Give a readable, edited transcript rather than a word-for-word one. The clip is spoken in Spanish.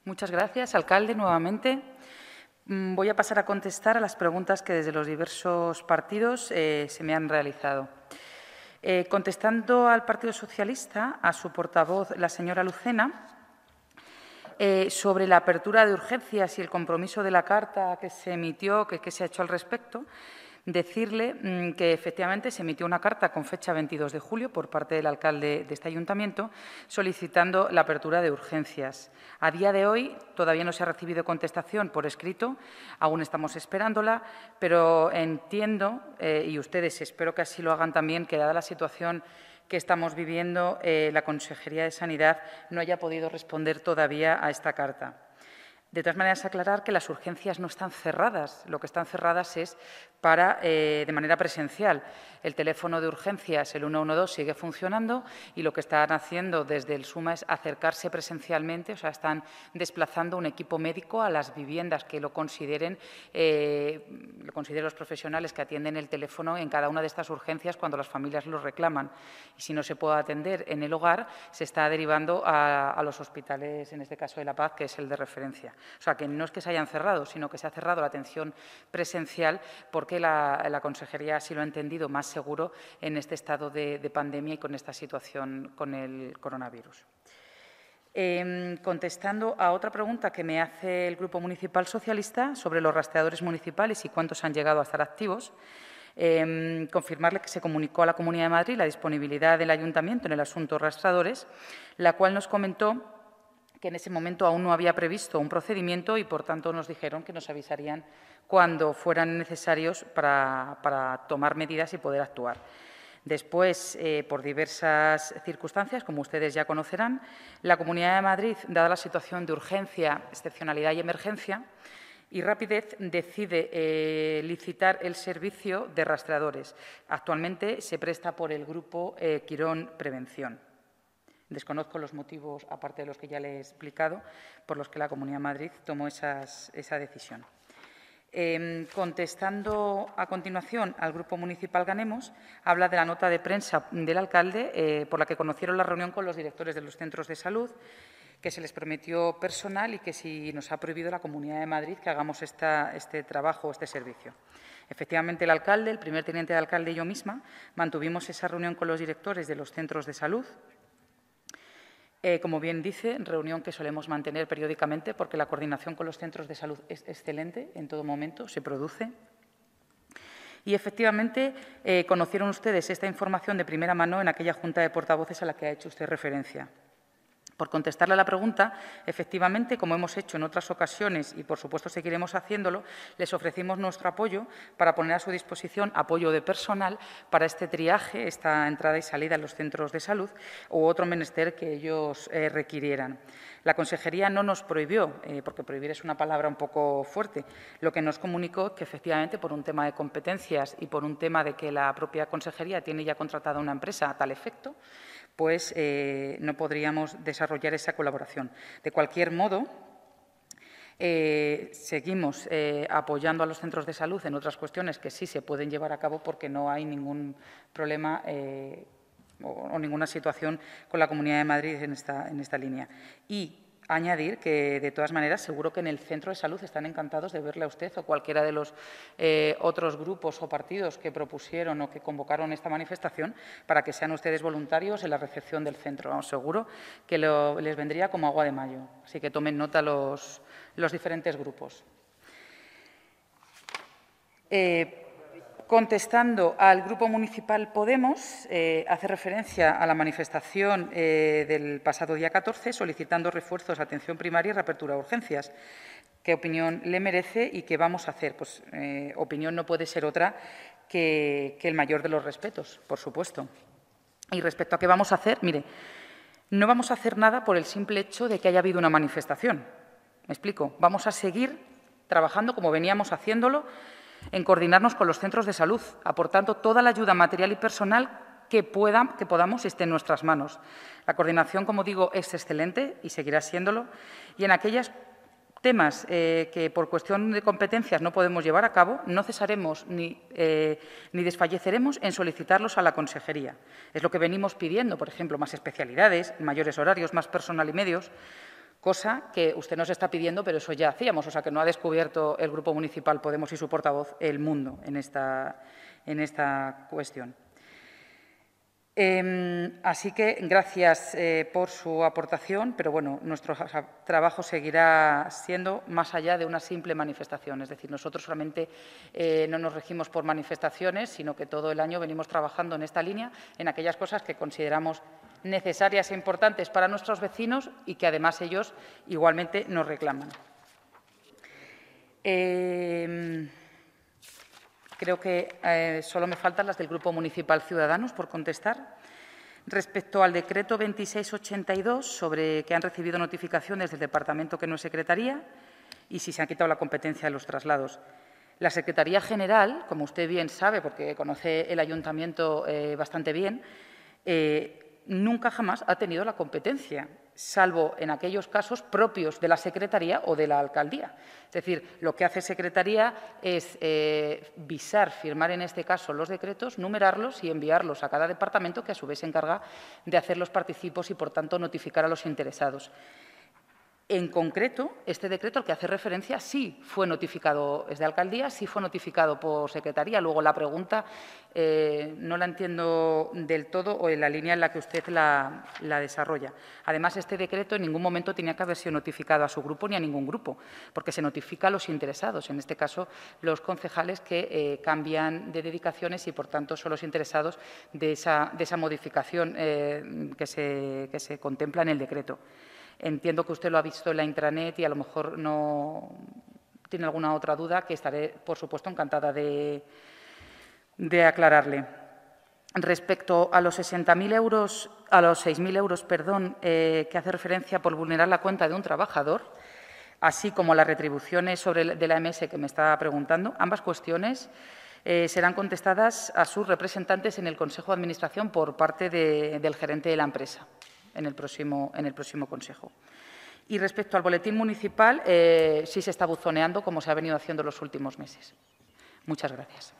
Muchas gracias, alcalde, nuevamente. Voy a pasar a contestar a las preguntas que desde los diversos partidos se me han realizado. Contestando al Partido Socialista, a su portavoz, la señora Lucena, sobre la apertura de urgencias y el compromiso de la carta que se emitió, que se ha hecho al respecto, decirle que efectivamente se emitió una carta con fecha 22 de julio por parte del alcalde de este ayuntamiento solicitando la apertura de urgencias. A día de hoy todavía no se ha recibido contestación por escrito, aún estamos esperándola, pero entiendo, y ustedes espero que así lo hagan también, que dada la situación que estamos viviendo, la Consejería de Sanidad no haya podido responder todavía a esta carta. De todas maneras, aclarar que las urgencias no están cerradas. Lo que están cerradas es para, de manera presencial. El teléfono de urgencias, el 112, sigue funcionando y lo que están haciendo desde el SUMA es acercarse presencialmente, o sea, están desplazando un equipo médico a las viviendas que lo consideren los profesionales que atienden el teléfono en cada una de estas urgencias cuando las familias lo reclaman. Y si no se puede atender en el hogar, se está derivando a los hospitales, en este caso de La Paz, que es el de referencia. O sea, que no es que se hayan cerrado, sino que se ha cerrado la atención presencial porque la Consejería así lo ha entendido más seguro en este estado de pandemia y con esta situación con el coronavirus. Contestando a otra pregunta que me hace el Grupo Municipal Socialista sobre los rastreadores municipales y cuántos han llegado a estar activos, confirmarle que se comunicó a la Comunidad de Madrid la disponibilidad del Ayuntamiento en el asunto rastreadores, la cual nos comentó que en ese momento aún no había previsto un procedimiento y, por tanto, nos dijeron que nos avisarían cuando fueran necesarios para tomar medidas y poder actuar. Después, por diversas circunstancias, como ustedes ya conocerán, la Comunidad de Madrid, dada la situación de urgencia, excepcionalidad y emergencia y rapidez, decide licitar el servicio de rastreadores. Actualmente se presta por el Grupo Quirón Prevención. Desconozco los motivos, aparte de los que ya le he explicado, por los que la Comunidad de Madrid tomó esa decisión. Contestando a continuación al Grupo Municipal Ganemos, habla de la nota de prensa del alcalde por la que conocieron la reunión con los directores de los centros de salud, que se les prometió personal y que si nos ha prohibido la Comunidad de Madrid que hagamos este trabajo, este servicio. Efectivamente, el alcalde, el primer teniente de alcalde y yo misma mantuvimos esa reunión con los directores de los centros de salud. Como bien dice, reunión que solemos mantener periódicamente porque la coordinación con los centros de salud es excelente en todo momento, se produce. Y, efectivamente, conocieron ustedes esta información de primera mano en aquella junta de portavoces a la que ha hecho usted referencia. Por contestarle a la pregunta, efectivamente, como hemos hecho en otras ocasiones y, por supuesto, seguiremos haciéndolo, les ofrecimos nuestro apoyo para poner a su disposición apoyo de personal para este triaje, esta entrada y salida en los centros de salud u otro menester que ellos requirieran. La Consejería no nos prohibió, porque prohibir es una palabra un poco fuerte, lo que nos comunicó que, efectivamente, por un tema de competencias y por un tema de que la propia Consejería tiene ya contratada una empresa a tal efecto, pues no podríamos desarrollar esa colaboración. De cualquier modo, seguimos apoyando a los centros de salud en otras cuestiones que sí se pueden llevar a cabo porque no hay ningún problema o ninguna situación con la Comunidad de Madrid en esta línea. Y añadir que, de todas maneras, seguro que en el centro de salud están encantados de verle a usted o cualquiera de los otros grupos o partidos que propusieron o que convocaron esta manifestación para que sean ustedes voluntarios en la recepción del centro. Vamos, seguro que les vendría como agua de mayo. Así que tomen nota los diferentes grupos. Contestando al Grupo Municipal Podemos, hace referencia a la manifestación del pasado día 14 solicitando refuerzos a atención primaria y reapertura de urgencias. ¿Qué opinión le merece y qué vamos a hacer? Pues opinión no puede ser otra que el mayor de los respetos, por supuesto. Y respecto a qué vamos a hacer, mire, no vamos a hacer nada por el simple hecho de que haya habido una manifestación. ¿Me explico? Vamos a seguir trabajando como veníamos haciéndolo en coordinarnos con los centros de salud, aportando toda la ayuda material y personal que podamos esté en nuestras manos. La coordinación, como digo, es excelente y seguirá siéndolo. Y en aquellos temas que por cuestión de competencias no podemos llevar a cabo, no cesaremos ni desfalleceremos en solicitarlos a la Consejería. Es lo que venimos pidiendo, por ejemplo, más especialidades, mayores horarios, más personal y medios. cosa que usted nos está pidiendo, pero eso ya hacíamos, o sea, que no ha descubierto el Grupo Municipal Podemos y su portavoz el mundo en esta cuestión. Así que gracias por su aportación, pero bueno, nuestro trabajo seguirá siendo más allá de una simple manifestación. Es decir, nosotros solamente no nos regimos por manifestaciones, sino que todo el año venimos trabajando en esta línea, en aquellas cosas que consideramos necesarias e importantes para nuestros vecinos y que además ellos igualmente nos reclaman. Creo que solo me faltan las del Grupo Municipal Ciudadanos por contestar. Respecto al decreto 2682, sobre que han recibido notificaciones del departamento que no es secretaría y si se han quitado la competencia de los traslados. La Secretaría General, como usted bien sabe, porque conoce el ayuntamiento bastante bien, nunca jamás ha tenido la competencia, salvo en aquellos casos propios de la Secretaría o de la Alcaldía. Es decir, lo que hace Secretaría es visar, firmar en este caso los decretos, numerarlos y enviarlos a cada departamento, que a su vez se encarga de hacer los participos y, por tanto, notificar a los interesados. En concreto, este decreto al que hace referencia sí fue notificado desde Alcaldía, sí fue notificado por Secretaría. Luego, la pregunta no la entiendo del todo o en la línea en la que usted la desarrolla. Además, este decreto en ningún momento tenía que haber sido notificado a su grupo ni a ningún grupo, porque se notifica a los interesados, en este caso los concejales que cambian de dedicaciones y, por tanto, son los interesados de esa modificación que se contempla en el decreto. Entiendo que usted lo ha visto en la intranet y a lo mejor no tiene alguna otra duda que estaré, por supuesto, encantada de aclararle. Respecto a los 60.000 euros, a los 6.000 euros, perdón, que hace referencia por vulnerar la cuenta de un trabajador, así como las retribuciones de la AMS que me está preguntando, ambas cuestiones serán contestadas a sus representantes en el Consejo de Administración por parte del gerente de la empresa. En el próximo Consejo. Y respecto al boletín municipal, sí se está buzoneando, como se ha venido haciendo en los últimos meses. Muchas gracias.